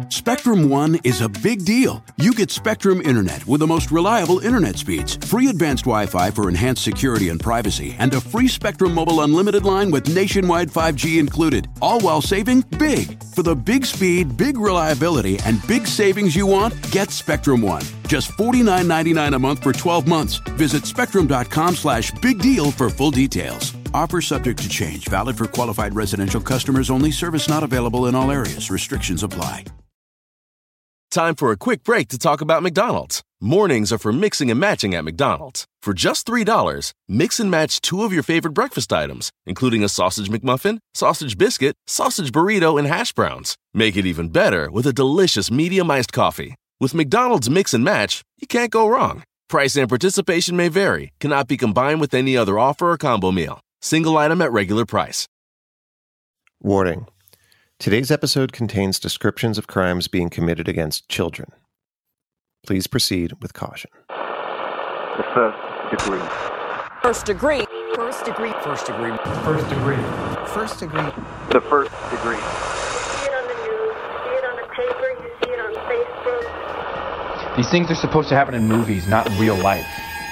Spectrum One is a big deal. You get Spectrum Internet with the most reliable internet speeds, free advanced Wi-Fi for enhanced security and privacy, and a free Spectrum Mobile Unlimited line with nationwide 5G included, all while saving big. For the big speed, big reliability, and big savings you want, get Spectrum One. Just $49.99 a month for 12 months. Visit spectrum.com/big deal for full details. Offer subject to change. Valid for qualified residential customers only. Service not available in all areas. Restrictions apply. Time for a quick break to talk about McDonald's. Mornings are for mixing and matching at McDonald's. For just $3, mix and match 2 of your favorite breakfast items, including a sausage McMuffin, sausage biscuit, sausage burrito, and hash browns. Make it even better with a delicious medium iced coffee. With McDonald's Mix and Match, you can't go wrong. Price and participation may vary. Cannot be combined with any other offer or combo meal. Single item at regular price. Warning. Today's episode contains descriptions of crimes being committed against children. Please proceed with caution. The first degree. First degree. First degree. First degree. First degree. First degree. The first degree. You see it on the news, you see it on the paper, you see it on Facebook. These things are supposed to happen in movies, not in real life.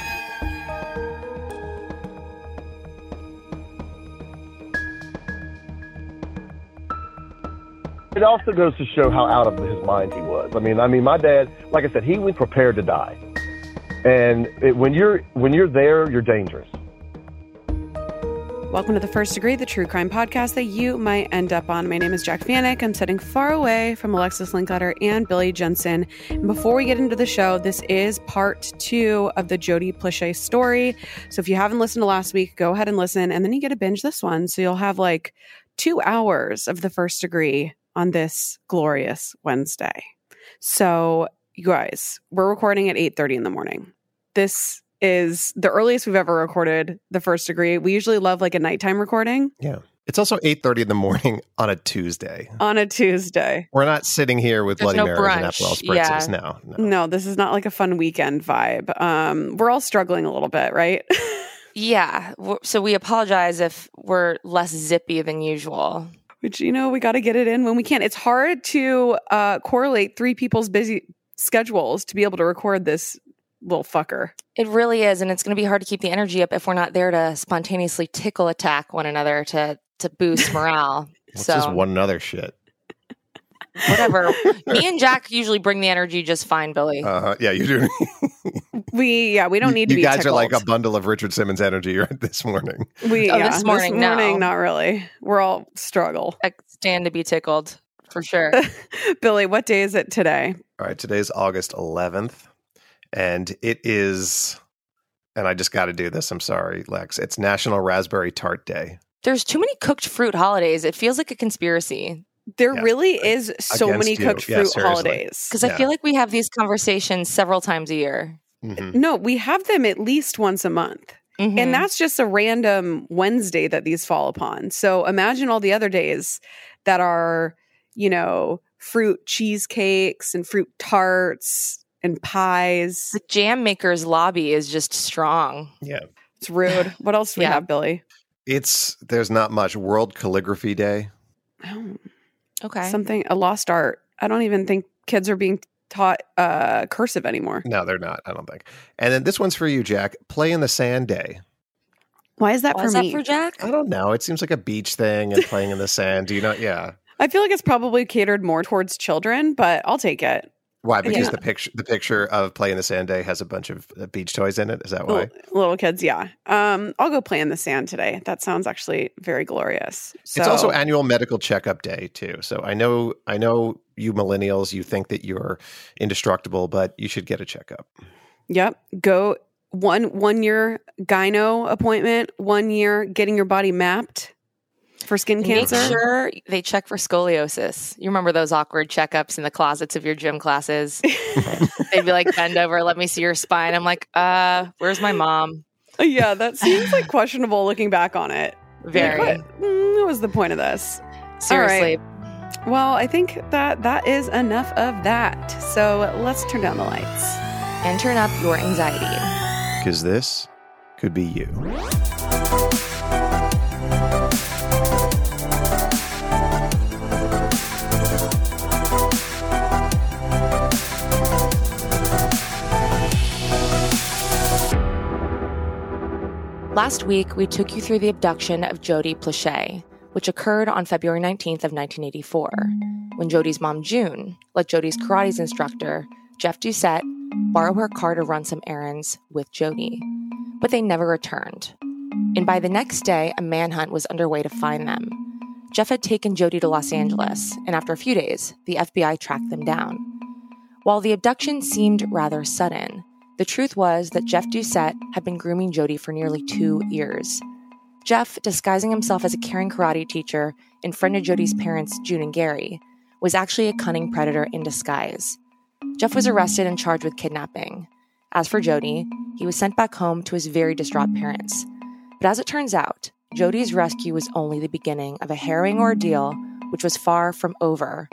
It also goes to show how out of his mind he was. I mean, my dad, like I said, he was prepared to die. And when you're there, you're dangerous. Welcome to The First Degree, the true crime podcast that you might end up on. My name is Jack Vanek. I'm sitting far away from Alexis Linkletter and Billy Jensen. And before we get into the show, this is part 2 of the Jody Plauché story. So if you haven't listened to last week, go ahead and listen. And then you get to binge this one. So you'll have like 2 hours of The First Degree on this glorious Wednesday. So you guys, we're recording at 8:30 in the morning. This is the earliest we've ever recorded The First Degree. We usually love like a nighttime recording. Yeah. It's also 8:30 in the morning on a Tuesday. On a Tuesday. We're not sitting here with Bloody Marys and Aperol Spritzes. Yeah. No. No, this is not like a fun weekend vibe. We're all struggling a little bit, right? Yeah. So we apologize if we're less zippy than usual. Which, we got to get it in when we can. It's hard to correlate 3 people's busy schedules to be able to record this little fucker. It really is. And it's going to be hard to keep the energy up if we're not there to spontaneously tickle attack one another to boost morale. What's this one another shit? Whatever. Me and Jack usually bring the energy just fine, Billy. Yeah, you do. We don't need to be You guys tickled. are like a bundle of Richard Simmons energy right this morning. This morning, no. Not really. We're all struggle. I stand to be tickled, for sure. Billy, what day is it today? All right, today's August 11th, and it is, and I just got to do this, I'm sorry, Lex, it's National Raspberry Tart Day. There's too many cooked fruit holidays. It feels like a conspiracy. There really is so many cooked fruit holidays. Because I feel like we have these conversations several times a year. Mm-hmm. No, we have them at least once a month. Mm-hmm. And that's just a random Wednesday that these fall upon. So imagine all the other days that are, fruit cheesecakes and fruit tarts and pies. The jam makers lobby is just strong. Yeah. It's rude. What else do we have, Billy? There's not much. World Calligraphy Day. Oh. Okay. A lost art. I don't even think kids are being taught cursive anymore. No, they're not, I don't think. And then this one's for you, Jack. Play in the Sand Day. Why is that for me? Is that for Jack? I don't know. It seems like a beach thing and playing in the sand. Do you know? Yeah. I feel like it's probably catered more towards children, but I'll take it. Why? Because the picture of Play in the Sand Day has a bunch of beach toys in it. Is that why? Little kids, yeah. I'll go play in the sand today. That sounds actually very glorious. So, it's also annual medical checkup day too. So I know you millennials, you think that you're indestructible, but you should get a checkup. Yep. Go 1 year gyno appointment, 1 year getting your body mapped for skin cancer. Make sure they check for scoliosis. You remember those awkward checkups in the closets of your gym classes? They'd be like, bend over, let me see your spine. I'm like, where's my mom? Yeah, that seems like questionable looking back on it. Very. What was the point of this? Seriously. All right. Well, I think that is enough of that. So let's turn down the lights. And turn up your anxiety. Because this could be you. Last week, we took you through the abduction of Jody Plauché, which occurred on February 19th of 1984, when Jody's mom, June, let Jody's karate instructor, Jeff Doucette, borrow her car to run some errands with Jody. But they never returned. And by the next day, a manhunt was underway to find them. Jeff had taken Jody to Los Angeles, and after a few days, the FBI tracked them down. While the abduction seemed rather sudden, the truth was that Jeff Doucette had been grooming Jody for nearly 2 years. Jeff, disguising himself as a caring karate teacher and friend of Jody's parents, June and Gary, was actually a cunning predator in disguise. Jeff was arrested and charged with kidnapping. As for Jody, he was sent back home to his very distraught parents. But as it turns out, Jody's rescue was only the beginning of a harrowing ordeal which was far from over.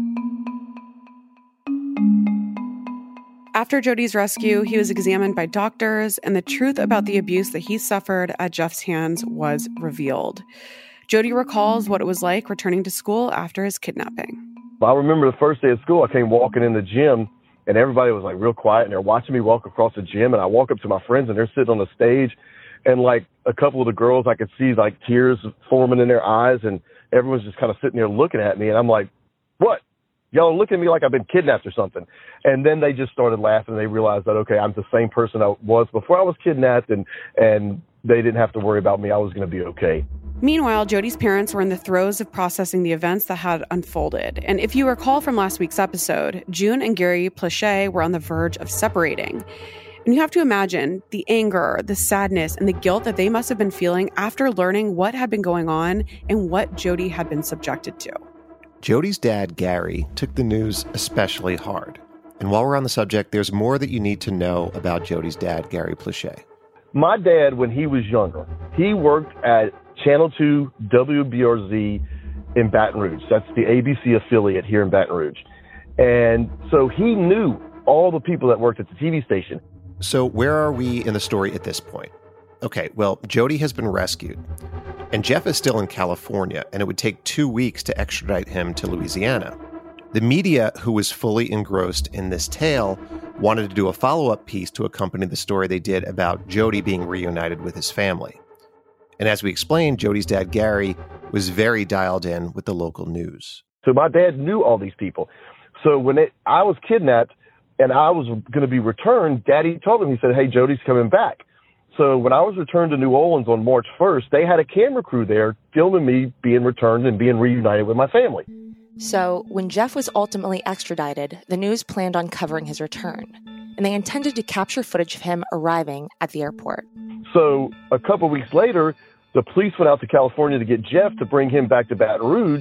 After Jody's rescue, he was examined by doctors, and the truth about the abuse that he suffered at Jeff's hands was revealed. Jody recalls what it was like returning to school after his kidnapping. I remember the first day of school, I came walking in the gym, and everybody was like real quiet, and they're watching me walk across the gym, and I walk up to my friends, and they're sitting on the stage, and like a couple of the girls, I could see like tears forming in their eyes, and everyone's just kind of sitting there looking at me, and I'm like, what? Y'all look at me like I've been kidnapped or something. And then they just started laughing, and they realized that, okay, I'm the same person I was before I was kidnapped, and they didn't have to worry about me. I was going to be okay. Meanwhile, Jody's parents were in the throes of processing the events that had unfolded. And if you recall from last week's episode, June and Gary Plauché were on the verge of separating. And you have to imagine the anger, the sadness, and the guilt that they must have been feeling after learning what had been going on and what Jody had been subjected to. Jody's dad, Gary, took the news especially hard. And while we're on the subject, there's more that you need to know about Jody's dad, Gary Plauché. My dad, when he was younger, he worked at Channel 2 WBRZ in Baton Rouge. That's the ABC affiliate here in Baton Rouge. And so he knew all the people that worked at the TV station. So where are we in the story at this point? Okay, well, Jody has been rescued. And Jeff is still in California, and it would take 2 weeks to extradite him to Louisiana. The media, who was fully engrossed in this tale, wanted to do a follow-up piece to accompany the story they did about Jody being reunited with his family. And as we explained, Jody's dad, Gary, was very dialed in with the local news. So my dad knew all these people. So when I was kidnapped and I was going to be returned, Daddy told him, he said, hey, Jody's coming back. So when I was returned to New Orleans on March 1st, they had a camera crew there filming me being returned and being reunited with my family. So when Jeff was ultimately extradited, the news planned on covering his return, and they intended to capture footage of him arriving at the airport. So a couple weeks later, the police went out to California to get Jeff to bring him back to Baton Rouge,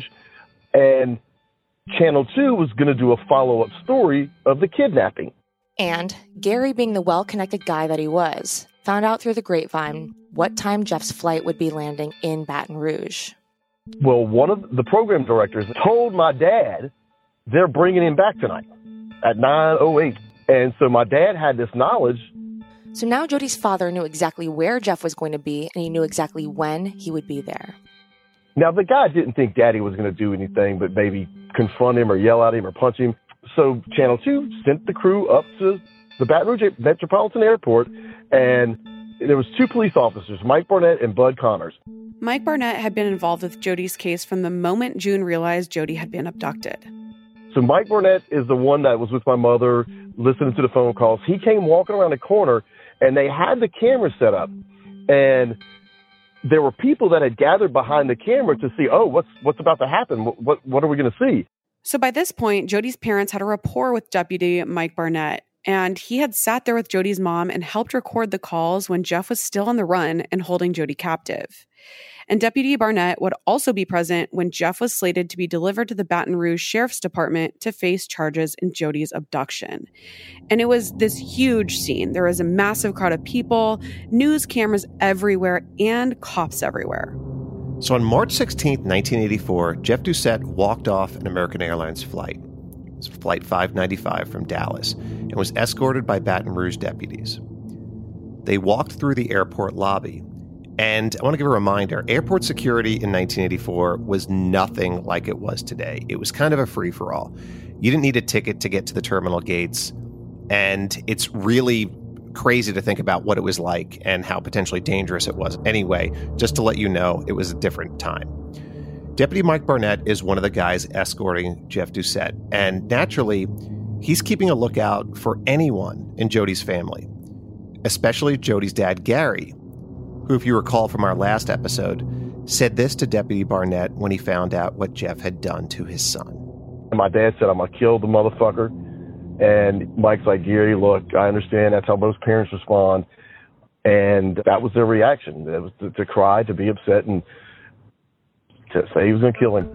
and Channel 2 was going to do a follow-up story of the kidnapping. And Gary, being the well-connected guy that he was, found out through the grapevine what time Jeff's flight would be landing in Baton Rouge. Well, one of the program directors told my dad they're bringing him back tonight at 9:08. And so my dad had this knowledge. So now Jody's father knew exactly where Jeff was going to be, and he knew exactly when he would be there. Now, the guy didn't think Daddy was going to do anything but maybe confront him or yell at him or punch him. So Channel 2 sent the crew up to the Baton Rouge Metropolitan Airport, and there was 2 police officers, Mike Barnett and Bud Connors. Mike Barnett had been involved with Jody's case from the moment June realized Jody had been abducted. So Mike Barnett is the one that was with my mother, listening to the phone calls. He came walking around the corner, and they had the camera set up, and there were people that had gathered behind the camera to see, oh, what's about to happen? What are we going to see? So by this point, Jody's parents had a rapport with Deputy Mike Barnett, and he had sat there with Jody's mom and helped record the calls when Jeff was still on the run and holding Jody captive. And Deputy Barnett would also be present when Jeff was slated to be delivered to the Baton Rouge Sheriff's Department to face charges in Jody's abduction. And it was this huge scene. There was a massive crowd of people, news cameras everywhere, and cops everywhere. So on March 16th, 1984, Jeff Doucette walked off an American Airlines flight. It was Flight 595 from Dallas, and was escorted by Baton Rouge deputies. They walked through the airport lobby. And I want to give a reminder, airport security in 1984 was nothing like it was today. It was kind of a free-for-all. You didn't need a ticket to get to the terminal gates, and it's really crazy to think about what it was like and how potentially dangerous it was. Anyway, just to let you know, it was a different time. Deputy Mike Barnett is one of the guys escorting Jeff Doucette, and naturally, he's keeping a lookout for anyone in Jody's family, especially Jody's dad, Gary, who, if you recall from our last episode, said this to Deputy Barnett when he found out what Jeff had done to his son. My dad said, I'm going to kill the motherfucker. And Mike's like, Gary, look, I understand that's how most parents respond. And that was their reaction. It was to cry, to be upset, and to say he was going to kill him.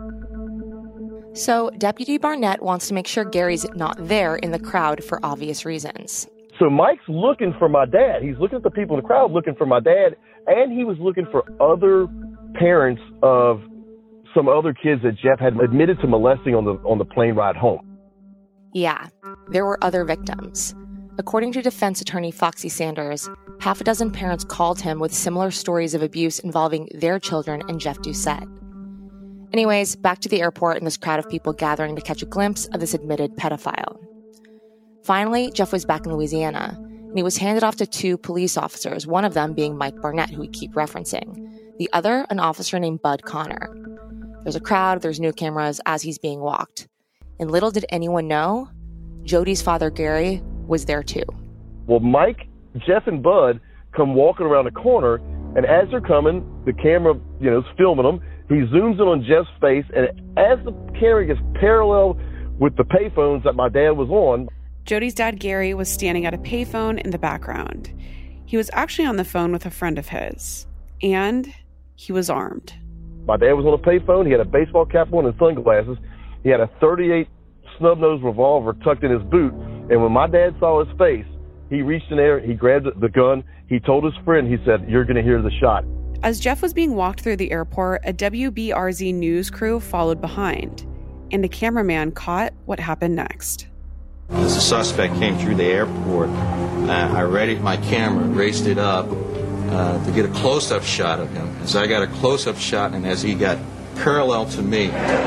So Deputy Barnett wants to make sure Gary's not there in the crowd for obvious reasons. So Mike's looking for my dad. He's looking at the people in the crowd looking for my dad, and he was looking for other parents of some other kids that Jeff had admitted to molesting on the plane ride home. Yeah, there were other victims. According to defense attorney Foxy Sanders, half a dozen parents called him with similar stories of abuse involving their children and Jeff Doucette. Anyways, back to the airport and this crowd of people gathering to catch a glimpse of this admitted pedophile. Finally, Jeff was back in Louisiana, and he was handed off to 2 police officers, one of them being Mike Barnett, who we keep referencing. The other, an officer named Bud Connor. There's a crowd, there's new cameras as he's being walked. And little did anyone know, Jody's father, Gary, was there too. Well, Mike, Jeff, and Bud come walking around the corner, and as they're coming, the camera, is filming them. He zooms in on Jeff's face, and as the camera gets parallel with the payphones that my dad was on, Jody's dad, Gary, was standing at a payphone in the background. He was actually on the phone with a friend of his, and he was armed. My dad was on a payphone. He had a baseball cap on and sunglasses. He had a .38 snub-nosed revolver tucked in his boot. And when my dad saw his face, he reached in there, he grabbed the gun. He told his friend, he said, "You're going to hear the shot." As Jeff was being walked through the airport, a WBRZ news crew followed behind, and a cameraman caught what happened next. As the suspect came through the airport, I readied my camera, raised it up to get a close-up shot of him. As I got a close-up shot and as he got parallel to me,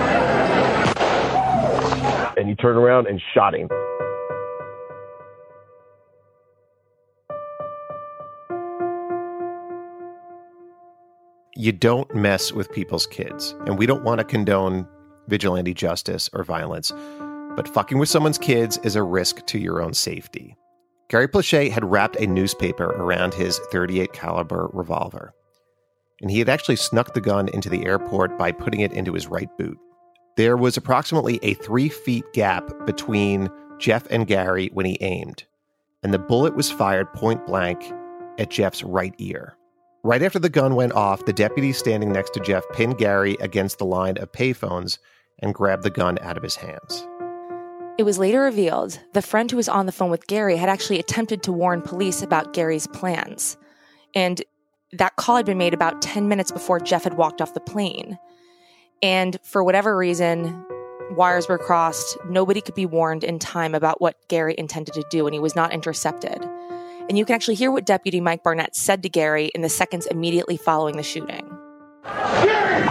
and he turned around and shot him. You don't mess with people's kids, and we don't want to condone vigilante justice or violence, but fucking with someone's kids is a risk to your own safety. Gary Plauché had wrapped a newspaper around his .38 caliber revolver, and he had actually snuck the gun into the airport by putting it into his right boot. There was approximately a 3-foot gap between Jeff and Gary when he aimed, and the bullet was fired point blank at Jeff's right ear. Right after the gun went off, the deputy standing next to Jeff pinned Gary against the line of payphones and grabbed the gun out of his hands. It was later revealed the friend who was on the phone with Gary had actually attempted to warn police about Gary's plans. And that call had been made about 10 minutes before Jeff had walked off the plane. And for whatever reason, wires were crossed. Nobody could be warned in time about what Gary intended to do, and he was not intercepted. And you can actually hear what Deputy Mike Barnett said to Gary in the seconds immediately following the shooting. Gary!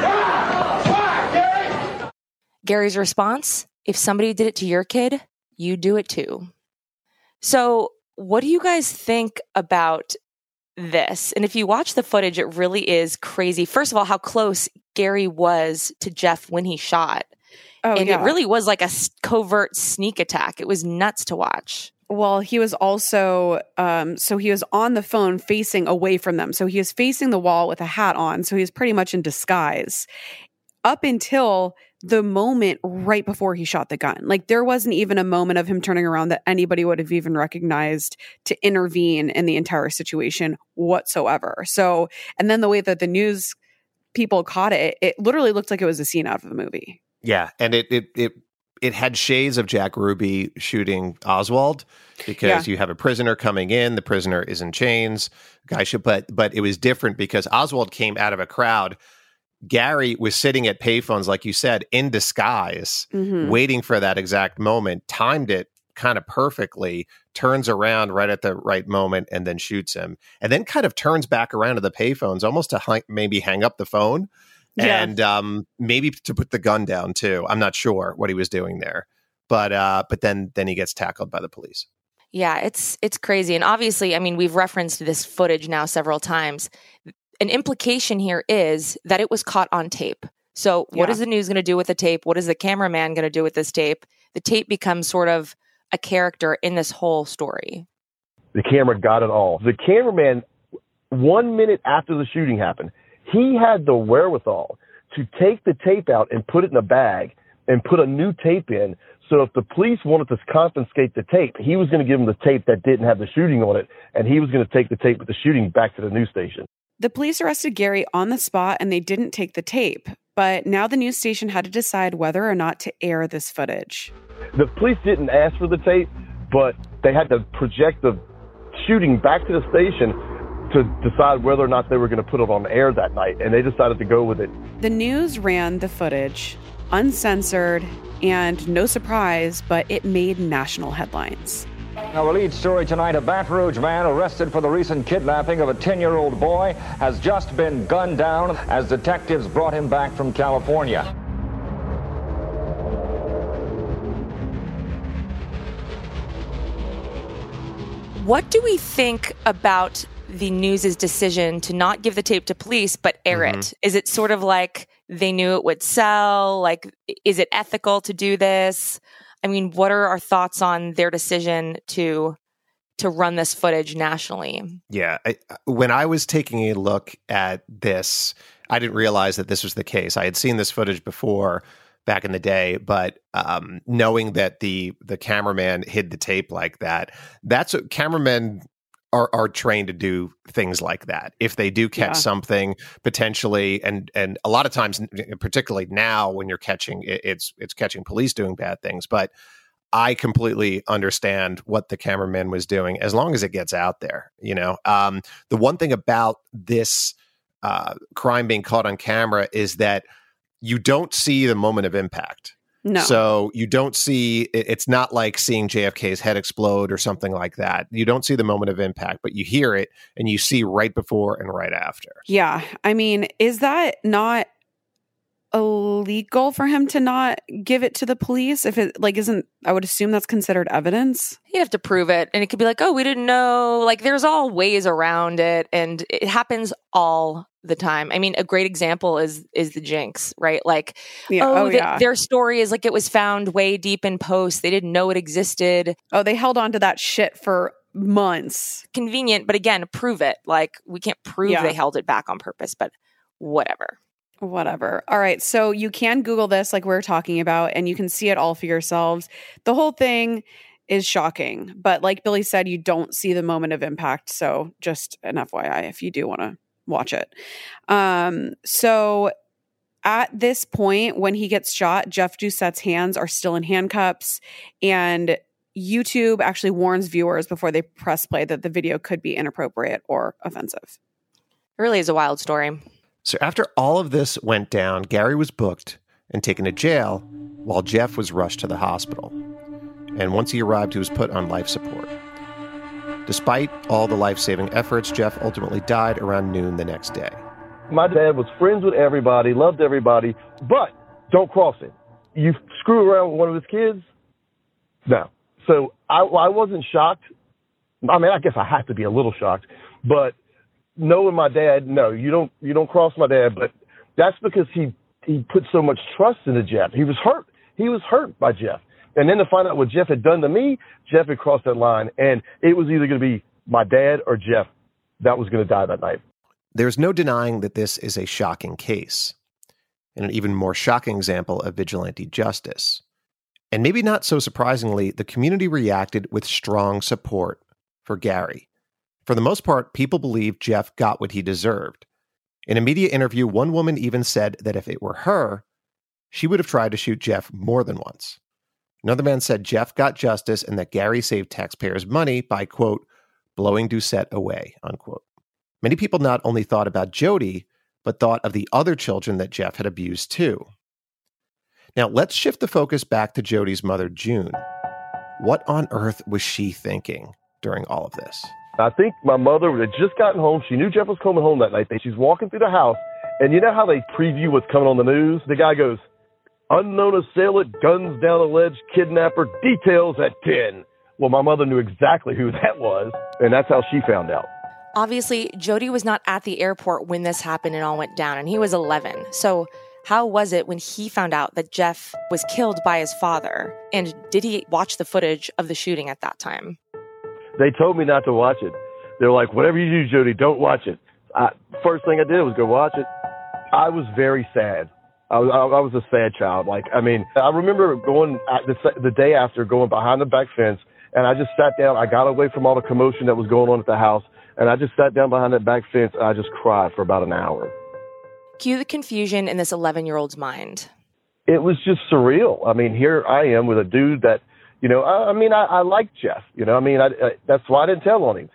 Gary! Gary's response? If somebody did it to your kid, you do it too. So what do you guys think about this? And if you watch the footage, it really is crazy. First of all, how close Gary was to Jeff when he shot. And it really was like a covert sneak attack. It was nuts to watch. Well, he was also, so he was on the phone facing away from them. So he was facing the wall with a hat on. So he was pretty much in disguise up until the moment right before he shot the gun. Like, there wasn't even a moment of him turning around that anybody would have even recognized to intervene in the entire situation whatsoever. So, and then the way that the news people caught it, it literally looked like it was a scene out of the movie. Yeah, and it had shades of Jack Ruby shooting Oswald, because you have a prisoner coming in, the prisoner is in chains, but it was different because Oswald came out of a crowd. Gary was sitting at payphones, like you said, in disguise, waiting for that exact moment, timed it kind of perfectly, turns around right at the right moment, and then shoots him. And then kind of turns back around to the payphones, almost to maybe hang up the phone. Yeah. And maybe to put the gun down too. I'm not sure what he was doing there, but then he gets tackled by the police. Yeah, it's crazy. And obviously, I mean, we've referenced this footage now several times. An implication here is that it was caught on tape. So what is the news going to do with the tape? What is the cameraman going to do with this tape? The tape becomes sort of a character in this whole story. The camera got it all. The cameraman, 1 minute after the shooting happened, he had the wherewithal to take the tape out and put it in a bag and put a new tape in. So if the police wanted to confiscate the tape, he was going to give them the tape that didn't have the shooting on it, and he was going to take the tape with the shooting back to the news station. The police arrested Gary on the spot, and they didn't take the tape. But now the news station had to decide whether or not to air this footage. The police didn't ask for the tape, but they had to project the shooting back to the station to decide whether or not they were going to put it on air that night, and they decided to go with it. The news ran the footage, uncensored, and no surprise, but it made national headlines. Our lead story tonight, a Baton Rouge man arrested for the recent kidnapping of a 10-year-old boy has just been gunned down as detectives brought him back from California. What do we think about the news's decision to not give the tape to police but air it? Is it sort of like they knew it would sell? Like, is it ethical to do this? I mean, what are our thoughts on their decision to run this footage nationally? Yeah, when I was taking a look at this, I didn't realize that this was the case. I had seen this footage before back in the day, but knowing that the cameraman hid the tape like that, that's what cameramen are trained to do, things like that. If they do catch something potentially, and a lot of times, particularly now when you're catching, it's catching police doing bad things. But I completely understand what the cameraman was doing as long as it gets out there. You know, the one thing about this crime being caught on camera is that you don't see the moment of impact. No. So you don't see, it's not like seeing JFK's head explode or something like that. You don't see the moment of impact, but you hear it and you see right before and right after. Yeah. I mean, is that not illegal for him to not give it to the police? If it isn't, I would assume that's considered evidence. You'd have to prove it. And it could be like, oh, we didn't know. Like, there's all ways around it. And it happens all the time. I mean, a great example is the Jinx, right? Like, their story is like it was found way deep in post. They didn't know it existed. Oh, they held on to that shit for months. Convenient, but again, prove it. Like, we can't prove they held it back on purpose, but whatever. All right. So you can Google this like we were talking about, and you can see it all for yourselves. The whole thing is shocking. But like Billy said, you don't see the moment of impact. So just an FYI if you do want to watch it. So at this point, when he gets shot, Jeff Doucette's hands are still in handcuffs. And YouTube actually warns viewers before they press play that the video could be inappropriate or offensive. It really is a wild story. So after all of this went down, Gary was booked and taken to jail while Jeff was rushed to the hospital. And once he arrived, he was put on life support. Despite all the life-saving efforts, Jeff ultimately died around noon the next day. My dad was friends with everybody, loved everybody, but don't cross it. You screw around with one of his kids? No. So I wasn't shocked. I mean, I guess I have to be a little shocked, but knowing my dad, no, you don't cross my dad, but that's because he put so much trust into Jeff. He was hurt. He was hurt by Jeff. And then to find out what Jeff had done to me, Jeff had crossed that line, and it was either going to be my dad or Jeff that was going to die that night. There's no denying that this is a shocking case, and an even more shocking example of vigilante justice. And maybe not so surprisingly, the community reacted with strong support for Gary. For the most part, people believed Jeff got what he deserved. In a media interview, one woman even said that if it were her, she would have tried to shoot Jeff more than once. Another man said Jeff got justice and that Gary saved taxpayers' money by, quote, blowing Doucette away, unquote. Many people not only thought about Jody, but thought of the other children that Jeff had abused too. Now, let's shift the focus back to Jody's mother, June. What on earth was she thinking during all of this? I think my mother had just gotten home. She knew Jeff was coming home that night. She's walking through the house, and you know how they preview what's coming on the news? The guy goes, unknown assailant, guns down the ledge, kidnapper, details at 10. Well, my mother knew exactly who that was, and that's how she found out. Obviously, Jody was not at the airport when this happened and all went down, and he was 11. So how was it when he found out that Jeff was killed by his father? And did he watch the footage of the shooting at that time? They told me not to watch it. They're like, whatever you do, Jody, don't watch it. First thing I did was go watch it. I was very sad. I was a sad child. I remember going the day after, going behind the back fence, and I just sat down. I got away from all the commotion that was going on at the house, and I just sat down behind that back fence, and I just cried for about an hour. Cue the confusion in this 11-year-old's mind. It was just surreal. I mean, here I am with a dude that, I like Jeff. That's why I didn't tell on him.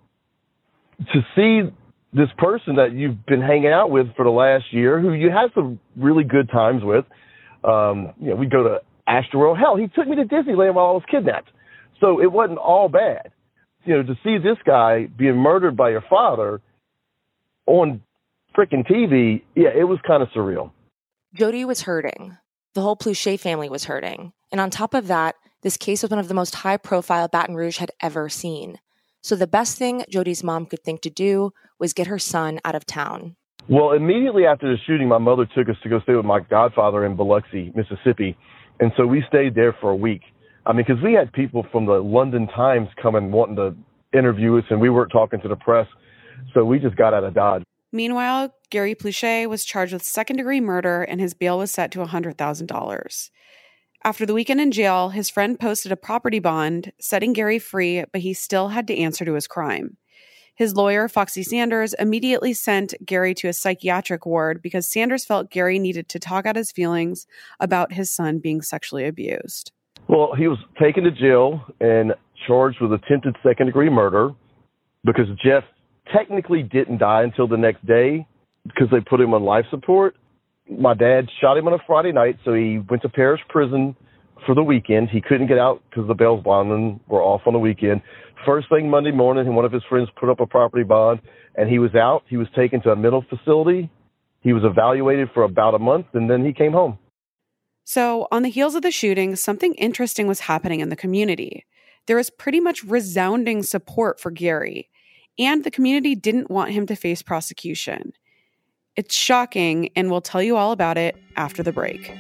To see this person that you've been hanging out with for the last year, who you had some really good times with, we go to Astroworld. Hell, he took me to Disneyland while I was kidnapped. So it wasn't all bad. To see this guy being murdered by your father on freaking TV, it was kind of surreal. Jody was hurting. The whole Pluchet family was hurting. And on top of that, this case was one of the most high-profile Baton Rouge had ever seen. So the best thing Jody's mom could think to do was get her son out of town. Well, immediately after the shooting, my mother took us to go stay with my godfather in Biloxi, Mississippi. And so we stayed there for a week. Because we had people from the London Times coming wanting to interview us, and we weren't talking to the press. So we just got out of Dodge. Meanwhile, Gary Pluchet was charged with second-degree murder, and his bail was set to $100,000. After the weekend in jail, his friend posted a property bond, setting Gary free, but he still had to answer to his crime. His lawyer, Foxy Sanders, immediately sent Gary to a psychiatric ward because Sanders felt Gary needed to talk out his feelings about his son being sexually abused. Well, he was taken to jail and charged with attempted second-degree murder because Jeff technically didn't die until the next day because they put him on life support. My dad shot him on a Friday night, so he went to Parish Prison for the weekend. He couldn't get out because the bail bondsmen were off on the weekend. First thing Monday morning, one of his friends put up a property bond, and he was out. He was taken to a mental facility. He was evaluated for about a month, and then he came home. So, on the heels of the shooting, something interesting was happening in the community. There was pretty much resounding support for Gary, and the community didn't want him to face prosecution. It's shocking, and we'll tell you all about it after the break.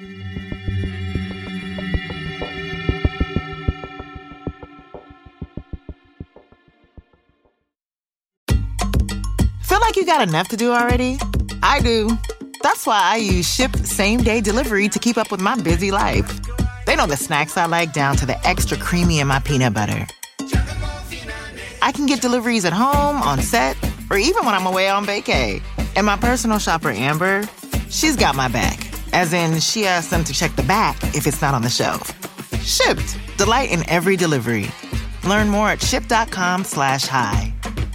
Feel like you got enough to do already? I do. That's why I use Shipt same-day delivery to keep up with my busy life. They know the snacks I like down to the extra creamy in my peanut butter. I can get deliveries at home, on set, or even when I'm away on vacay. And my personal shopper, Amber, she's got my back. As in, she asks them to check the back if it's not on the shelf. Shipt. Delight in every delivery. Learn more at shipt.com/hi.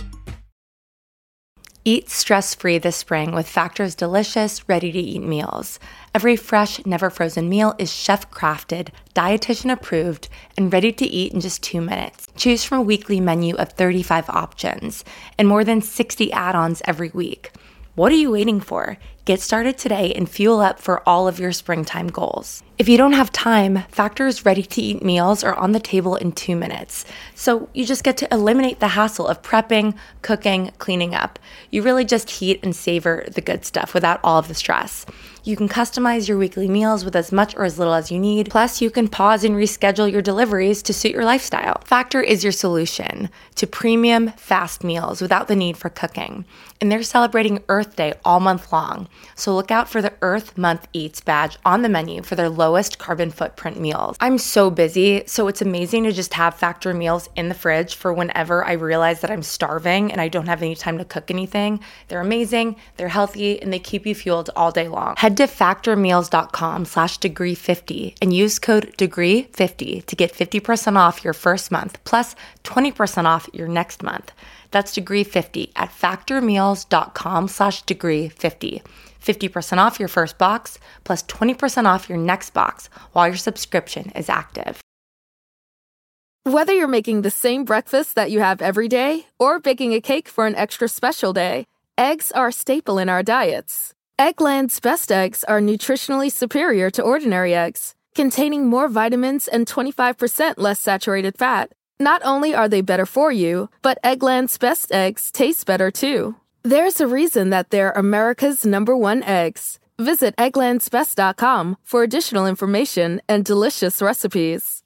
Eat stress-free this spring with Factor's delicious, ready-to-eat meals. Every fresh, never-frozen meal is chef-crafted, dietitian-approved, and ready to eat in just 2 minutes. Choose from a weekly menu of 35 options and more than 60 add-ons every week. What are you waiting for? Get started today and fuel up for all of your springtime goals. If you don't have time, Factor's ready-to-eat meals are on the table in 2 minutes. So you just get to eliminate the hassle of prepping, cooking, cleaning up. You really just heat and savor the good stuff without all of the stress. You can customize your weekly meals with as much or as little as you need. Plus, you can pause and reschedule your deliveries to suit your lifestyle. Factor is your solution to premium, fast meals without the need for cooking. And they're celebrating Earth Day all month long. So look out for the Earth Month Eats badge on the menu for their lowest carbon footprint meals. I'm so busy, so it's amazing to just have Factor meals in the fridge for whenever I realize that I'm starving and I don't have any time to cook anything. They're amazing, they're healthy, and they keep you fueled all day long. Head to factormeals.com/degree50 and use code degree50 to get 50% off your first month plus 20% off your next month. That's degree50 at factormeals.com/degree50. 50% off your first box plus 20% off your next box while your subscription is active. Whether you're making the same breakfast that you have every day or baking a cake for an extra special day, eggs are a staple in our diets. Eggland's best eggs are nutritionally superior to ordinary eggs, containing more vitamins and 25% less saturated fat. Not only are they better for you, but Eggland's Best eggs taste better too. There's a reason that they're America's #1 eggs. Visit egglandsbest.com for additional information and delicious recipes.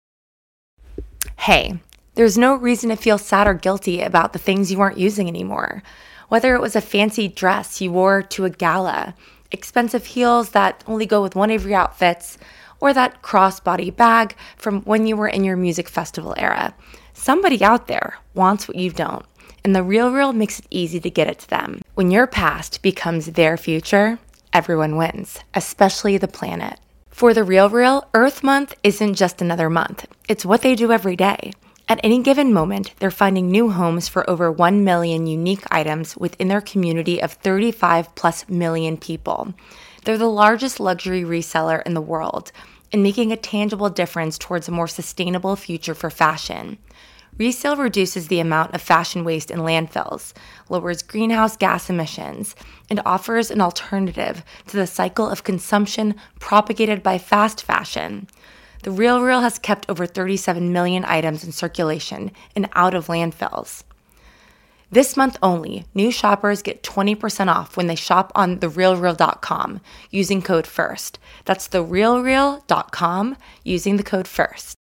Hey, there's no reason to feel sad or guilty about the things you aren't using anymore. Whether it was a fancy dress you wore to a gala, expensive heels that only go with one of your outfits, or that crossbody bag from when you were in your music festival era. Somebody out there wants what you don't, and The RealReal makes it easy to get it to them. When your past becomes their future, everyone wins, especially the planet. For The RealReal, Earth Month isn't just another month. It's what they do every day. At any given moment, they're finding new homes for over 1 million unique items within their community of 35+ million people. They're the largest luxury reseller in the world and making a tangible difference towards a more sustainable future for fashion. Resale reduces the amount of fashion waste in landfills, lowers greenhouse gas emissions, and offers an alternative to the cycle of consumption propagated by fast fashion. The RealReal has kept over 37 million items in circulation and out of landfills. This month only, new shoppers get 20% off when they shop on therealreal.com using code FIRST. That's therealreal.com using the code FIRST.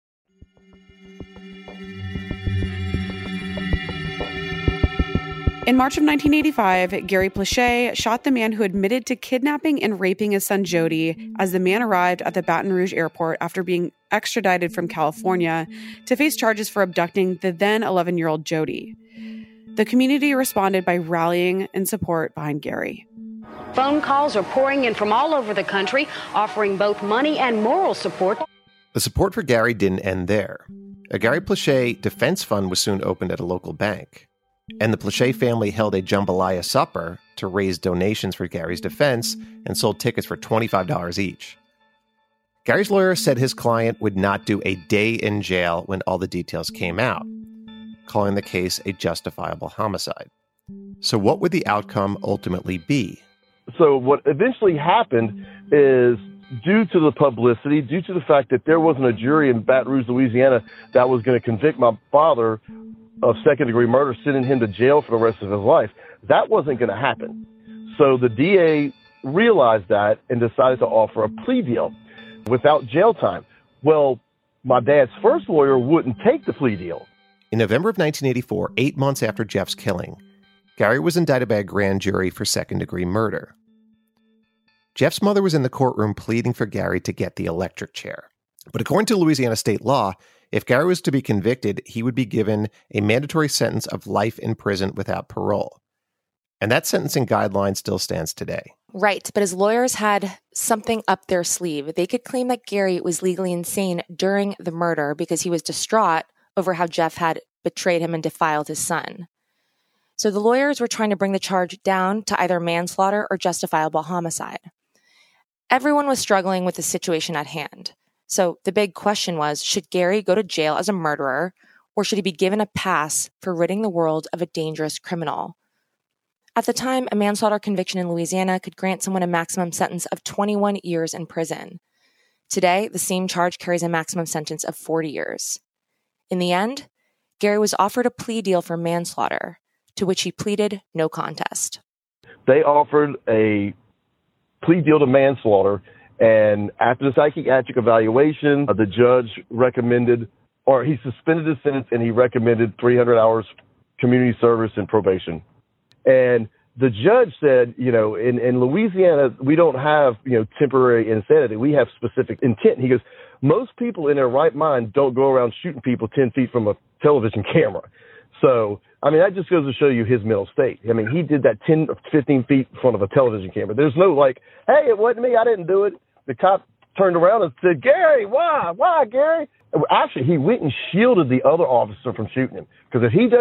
In March of 1985, Gary Plauché shot the man who admitted to kidnapping and raping his son Jody as the man arrived at the Baton Rouge airport after being extradited from California to face charges for abducting the then 11-year-old Jody. The community responded by rallying in support behind Gary. Phone calls are pouring in from all over the country, offering both money and moral support. The support for Gary didn't end there. A Gary Plauché defense fund was soon opened at a local bank, and the Plauché family held a jambalaya supper to raise donations for Gary's defense and sold tickets for $25 each. Gary's lawyer said his client would not do a day in jail when all the details came out, calling the case a justifiable homicide. So what would the outcome ultimately be? So what eventually happened is, due to the publicity, due to the fact that there wasn't a jury in Baton Rouge, Louisiana, that was going to convict my father of second-degree murder, sending him to jail for the rest of his life, that wasn't going to happen. So the DA realized that and decided to offer a plea deal without jail time. Well, my dad's first lawyer wouldn't take the plea deal. In November of 1984, 8 months after Jeff's killing, Gary was indicted by a grand jury for second-degree murder. Jeff's mother was in the courtroom pleading for Gary to get the electric chair. But according to Louisiana state law, if Gary was to be convicted, he would be given a mandatory sentence of life in prison without parole. And that sentencing guideline still stands today. Right, but his lawyers had something up their sleeve. They could claim that Gary was legally insane during the murder because he was distraught over how Jeff had betrayed him and defiled his son. So the lawyers were trying to bring the charge down to either manslaughter or justifiable homicide. Everyone was struggling with the situation at hand. So the big question was, should Gary go to jail as a murderer, or should he be given a pass for ridding the world of a dangerous criminal? At the time, a manslaughter conviction in Louisiana could grant someone a maximum sentence of 21 years in prison. Today, the same charge carries a maximum sentence of 40 years. In the end, Gary was offered a plea deal for manslaughter, to which he pleaded no contest. They offered a plea deal to manslaughter, and after the psychiatric evaluation, the judge recommended, or he suspended his sentence, and he recommended 300 hours community service and probation. And the judge said, in Louisiana, we don't have, temporary insanity. We have specific intent. He goes, most people in their right mind don't go around shooting people 10 feet from a television camera. So, that just goes to show you his mental state. He did that 10 or 15 feet in front of a television camera. There's no hey, it wasn't me. I didn't do it. The cop turned around and said, Gary, why? Why, Gary? Actually, he went and shielded the other officer from shooting him. Because if he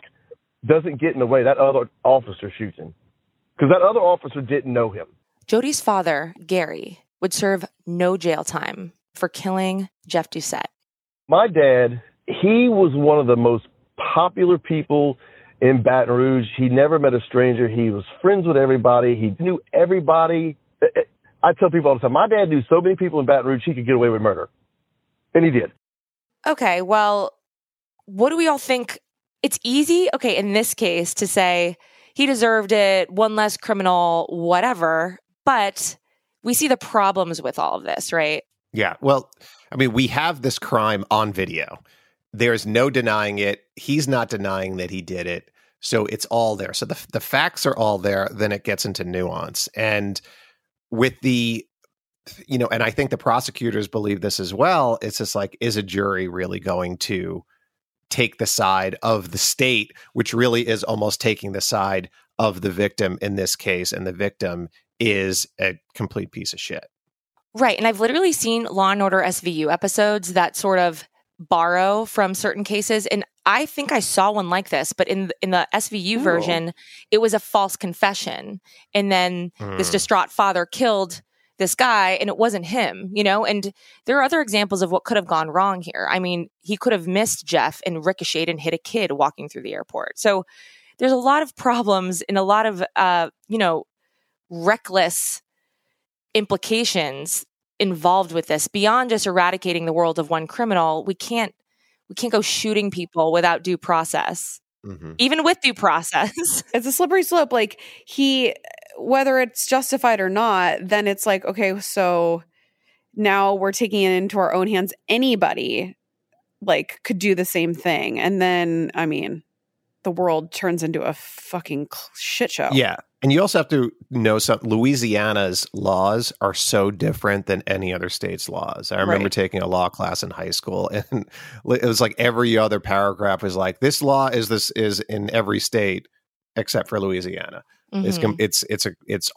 doesn't get in the way, that other officer shoots him. Because that other officer didn't know him. Jody's father, Gary, would serve no jail time for killing Jeff Doucette. My dad, he was one of the most popular people in Baton Rouge. He never met a stranger. He was friends with everybody. He knew everybody. I tell people all the time, my dad knew so many people in Baton Rouge he could get away with murder. And he did. Okay, well, what do we all think? It's easy, okay, in this case to say he deserved it, one less criminal, whatever, but we see the problems with all of this, right? Yeah. Well, I mean, we have this crime on video. There's no denying it. He's not denying that he did it. So it's all there. So the facts are all there. Then it gets into nuance. And with the, and I think the prosecutors believe this as well. It's just like, is a jury really going to take the side of the state, which really is almost taking the side of the victim in this case? And the victim is a complete piece of shit. Right. And I've literally seen Law & Order SVU episodes that sort of borrow from certain cases. And I think I saw one like this, but in the SVU version, it was a false confession. And then this distraught father killed this guy and it wasn't him, and there are other examples of what could have gone wrong here. I mean, he could have missed Jeff and ricocheted and hit a kid walking through the airport. So there's a lot of problems and a lot of, reckless implications involved with this beyond just eradicating the world of one criminal. We can't go shooting people without due process, even with due process. It's a slippery slope. Like whether it's justified or not, then it's like, okay, so now we're taking it into our own hands. Anybody could do the same thing. And then, I mean, the world turns into a fucking shit show. Yeah. And you also have to know something. Louisiana's laws are so different than any other state's laws. I remember taking a law class in high school, and it was like every other paragraph was like, this law is in every state except for Louisiana. It's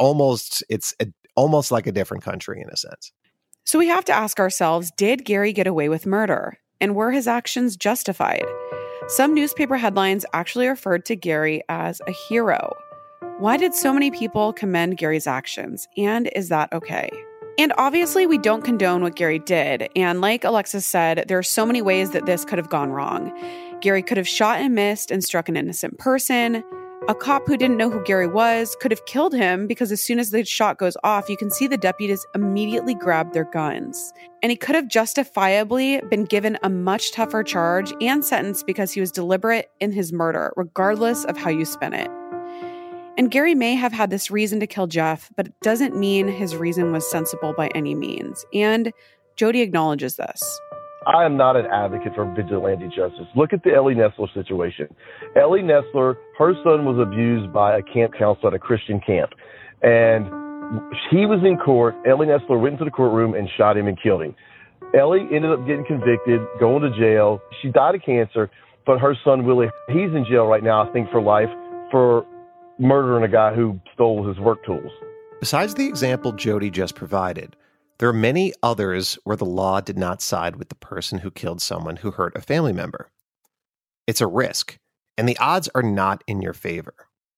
almost like a different country in a sense. So we have to ask ourselves, did Gary get away with murder? And were his actions justified? Some newspaper headlines actually referred to Gary as a hero. Why did so many people commend Gary's actions? And is that okay? And obviously, we don't condone what Gary did. And like Alexis said, there are so many ways that this could have gone wrong. Gary could have shot and missed and struck an innocent person. A cop who didn't know who Gary was could have killed him because as soon as the shot goes off, you can see the deputies immediately grab their guns. And he could have justifiably been given a much tougher charge and sentence because he was deliberate in his murder, regardless of how you spin it. And Gary may have had this reason to kill Jeff, but it doesn't mean his reason was sensible by any means. And Jody acknowledges this. I am not an advocate for vigilante justice. Look at the Ellie Nestler situation. Ellie Nestler, her son was abused by a camp counselor at a Christian camp. And he was in court. Ellie Nestler went into the courtroom and shot him and killed him. Ellie ended up getting convicted, going to jail. She died of cancer, but her son, Willie, he's in jail right now, I think, for life, for murdering a guy who stole his work tools. Besides the example Jody just provided, there are many others where the law did not side with the person who killed someone who hurt a family member. It's a risk, and the odds are not in your favor.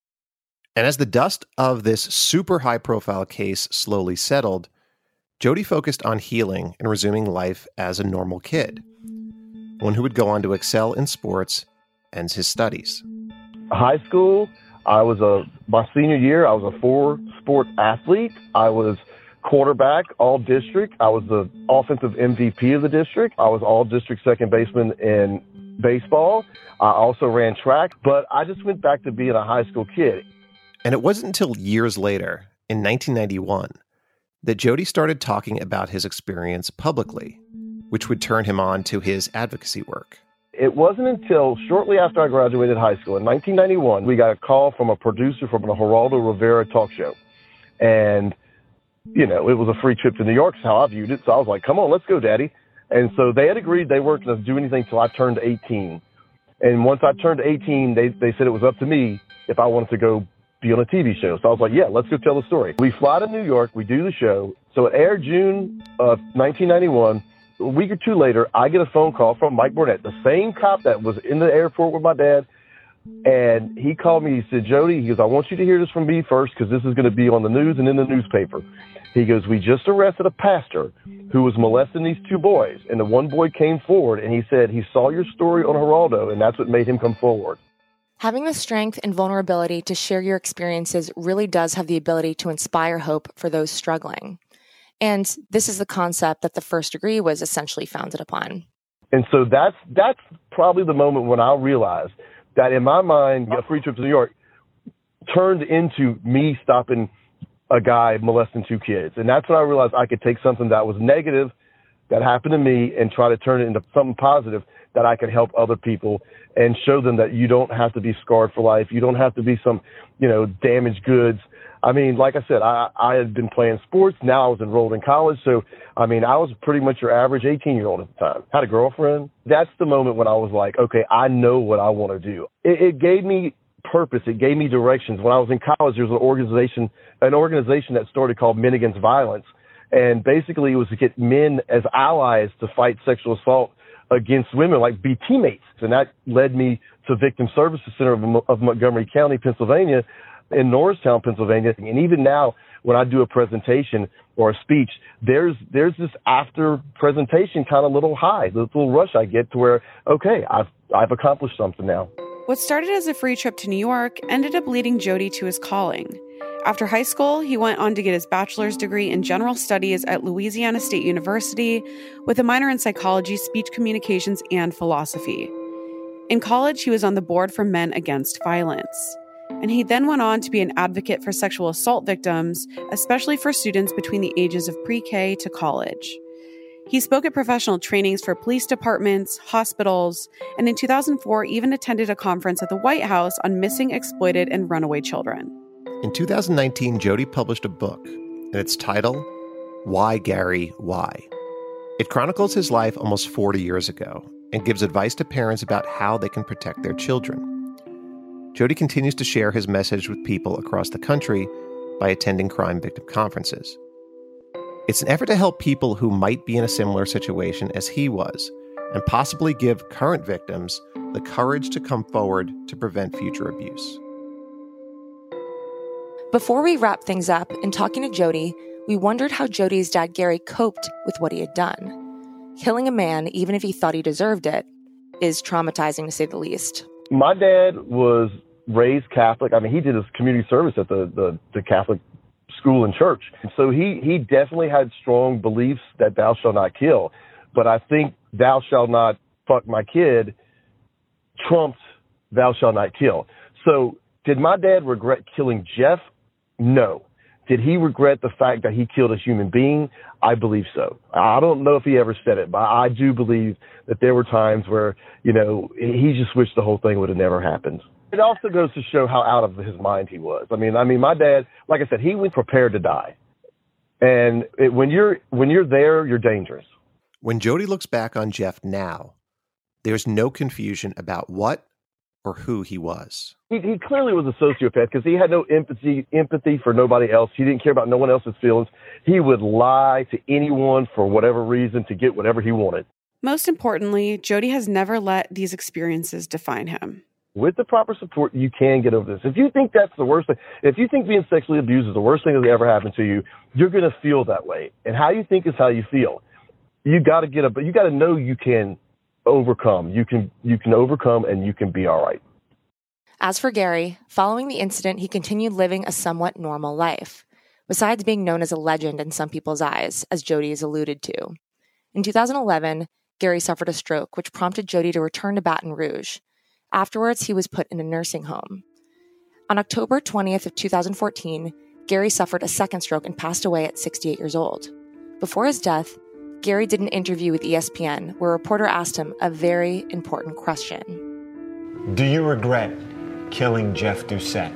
And as the dust of this super high-profile case slowly settled, Jody focused on healing and resuming life as a normal kid, one who would go on to excel in sports and his studies. High school, my senior year, I was a 4-sport athlete. I was quarterback, all district. I was the offensive MVP of the district. I was all district second baseman in baseball. I also ran track, but I just went back to being a high school kid. And it wasn't until years later, in 1991, that Jody started talking about his experience publicly, which would turn him on to his advocacy work. It wasn't until shortly after I graduated high school, in 1991, we got a call from a producer from the Geraldo Rivera talk show. And, it was a free trip to New York, is how I viewed it. So I was like, come on, let's go, Daddy. And so they had agreed they weren't going to do anything until I turned 18. And once I turned 18, they said it was up to me if I wanted to go be on a TV show. So I was like, yeah, let's go tell the story. We fly to New York, we do the show. So it aired June of 1991. A week or two later, I get a phone call from Mike Burnett, the same cop that was in the airport with my dad. And he called me. He said, Jody, he goes, I want you to hear this from me first because this is going to be on the news and in the newspaper. He goes, we just arrested a pastor who was molesting these two boys. And the one boy came forward and he said he saw your story on Geraldo and that's what made him come forward. Having the strength and vulnerability to share your experiences really does have the ability to inspire hope for those struggling. And this is the concept that the First Degree was essentially founded upon. And so that's probably the moment when I realized that in my mind, a free trip to New York turned into me stopping a guy molesting 2 kids. And that's when I realized I could take something that was negative that happened to me and try to turn it into something positive that I could help other people and show them that you don't have to be scarred for life. You don't have to be some, damaged goods. I mean, like I said, I had been playing sports. Now I was enrolled in college. So, I was pretty much your average 18-year-old at the time. Had a girlfriend. That's the moment when I was like, okay, I know what I want to do. It gave me purpose. It gave me directions. When I was in college, there was an organization that started called Men Against Violence. And basically it was to get men as allies to fight sexual assault against women, like be teammates. And that led me to Victim Services Center of Montgomery County, Pennsylvania, in Norristown, Pennsylvania. And even now, when I do a presentation or a speech, there's this after presentation kind of little high, this little rush I get to where, okay, I've accomplished something now. What started as a free trip to New York ended up leading Jody to his calling. After high school, he went on to get his bachelor's degree in general studies at Louisiana State University with a minor in psychology, speech communications, and philosophy. In college, he was on the board for Men Against Violence. And he then went on to be an advocate for sexual assault victims, especially for students between the ages of pre-K to college. He spoke at professional trainings for police departments, hospitals, and in 2004 even attended a conference at the White House on missing, exploited, and runaway children. In 2019, Jody published a book, and its title, Why Gary, Why? It chronicles his life almost 40 years ago and gives advice to parents about how they can protect their children. Jody continues to share his message with people across the country by attending crime victim conferences. It's an effort to help people who might be in a similar situation as he was, and possibly give current victims the courage to come forward to prevent future abuse. Before we wrap things up, in talking to Jody, we wondered how Jody's dad Gary coped with what he had done. Killing a man, even if he thought he deserved it, is traumatizing to say the least. My dad was raised Catholic. He did his community service at the Catholic school and church. So he definitely had strong beliefs that thou shalt not kill. But I think thou shalt not fuck my kid trumped thou shalt not kill. So did my dad regret killing Jeff? No. Did he regret the fact that he killed a human being? I believe so. I don't know if he ever said it, but I do believe that there were times where, he just wished the whole thing would have never happened. It also goes to show how out of his mind he was. I mean, my dad, like I said, he was prepared to die. And when you're there, you're dangerous. When Jody looks back on Jeff now, there's no confusion about what or who he was. He clearly was a sociopath because he had no empathy for nobody else. He didn't care about no one else's feelings. He would lie to anyone for whatever reason to get whatever he wanted. Most importantly, Jody has never let these experiences define him. With the proper support, you can get over this. If you think that's the worst thing, if you think being sexually abused is the worst thing that ever happened to you, you're going to feel that way. And how you think is how you feel. You got to get up, but you got to know you can overcome. You can overcome and you can be all right. As for Gary, following the incident, he continued living a somewhat normal life, besides being known as a legend in some people's eyes, as Jody has alluded to. In 2011, Gary suffered a stroke, which prompted Jody to return to Baton Rouge. Afterwards, he was put in a nursing home. On October 20th of 2014, Gary suffered a second stroke and passed away at 68 years old. Before his death, Gary did an interview with ESPN where a reporter asked him a very important question. Do you regret killing Jeff Doucette?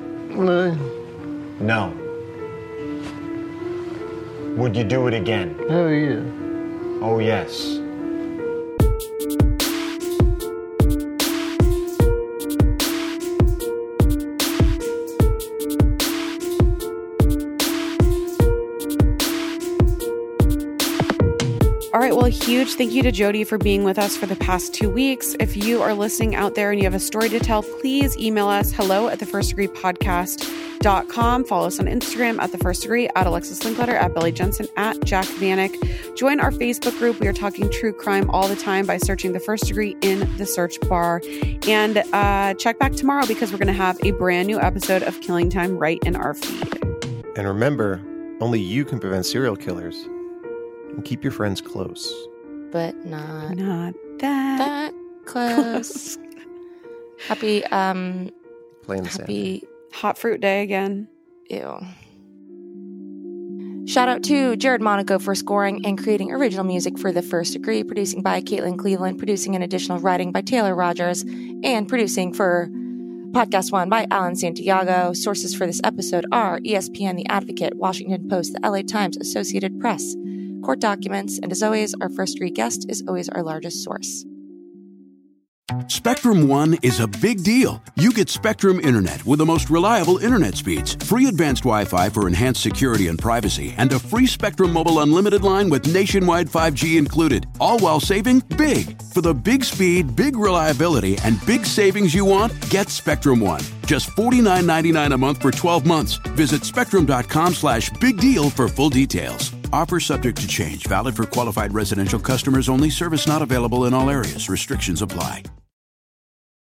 No. Would you do it again? Oh, yeah. Oh, yes. All right, well, a huge thank you to Jody for being with us for the past 2 weeks. If you are listening out there and you have a story to tell, please email us hello@thefirstdegreepodcast.com. Follow us on Instagram @thefirstdegree, @Alexis Linkletter, @Billy Jensen, @Jack Vanek. Join our Facebook group. We are talking true crime all the time by searching The First Degree in the search bar. And check back tomorrow because we're going to have a brand new episode of Killing Time right in our feed. And remember, only you can prevent serial killers. And keep your friends close. but not that close. Happy Playing the happy hot fruit day again. Ew. Shout out to Jared Monaco for scoring and creating original music for The First Degree, producing by Caitlin Cleveland, producing and additional writing by Taylor Rogers, and producing for Podcast One by Alan Santiago. Sources for this episode are ESPN, The Advocate, Washington Post, The LA Times, Associated Press, court documents, and as always, our First Degree guest is always our largest source. Spectrum One is a big deal. You get Spectrum Internet with the most reliable internet speeds, free advanced Wi-Fi for enhanced security and privacy, and a free Spectrum Mobile unlimited line with nationwide 5G included, all while saving big. For the big speed, big reliability, and big savings you want, get Spectrum One. Just $49.99 a month for 12 months. Visit spectrum.com/big deal for full details. Offer subject to change. Valid for qualified residential customers only. Service not available in all areas. Restrictions apply.